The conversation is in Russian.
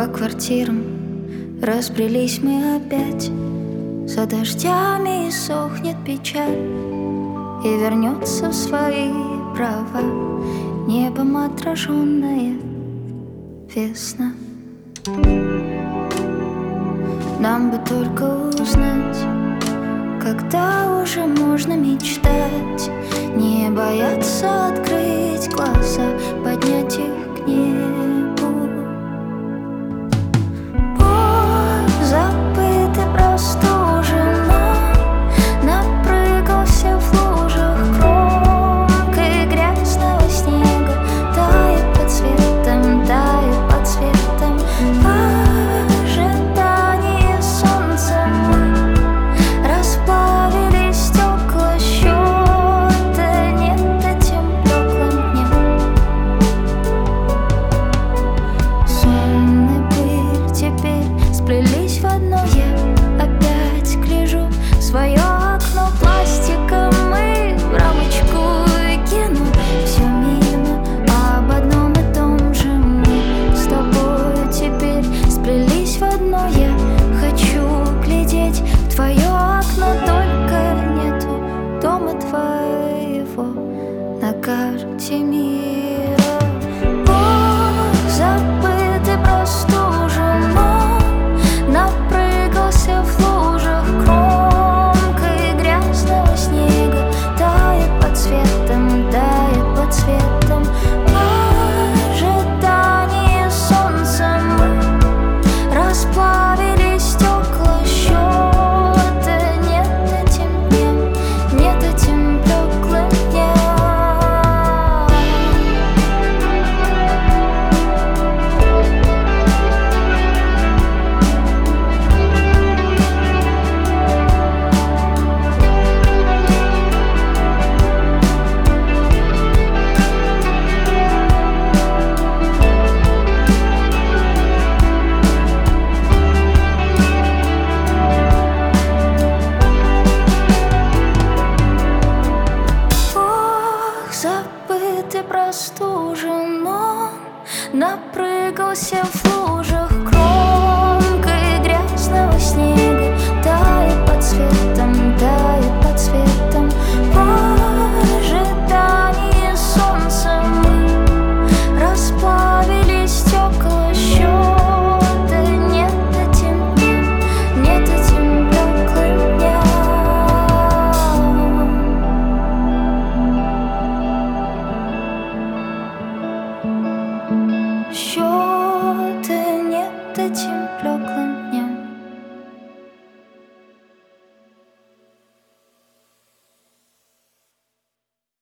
По квартирам разбрелись мы опять. За дождями сохнет печаль, и вернется в свои права небом отраженная весна. Нам бы только узнать, когда уже можно мечтать, не бояться открыть глаза, поднять их к небу. Позабытый простуженно напрыгался в лужах кромкой грязного снега. Тает под светом, тает под светом. В ожидании солнца мы расплавили стекла счета. Нет этим теплым дням. Сон и пыль теперь сплелись в одно. Я опять гляжу в свое окно пластиком и в рамочку кину все мимо. Об одном и том же мы с тобой теперь сплелись в одно. Я хочу глядеть в твое окно, только нету дома твоего на карте мира. Забытый простуженно напрыгался в лужах кромкой грязного снега. Тает под светом, тает под светом. В ожидании солнца мы расплавили стекла счета. Нет этим дням, нет этим теплым дням. Забытый простужен он напрыгался в лужах кромкой грязного снега. Тает под светом, тает под светом. В ожидании солнца мы расплавили стекла счета. Нет этим дням, нет этим теплым дням. Счета нет этим теплым дням.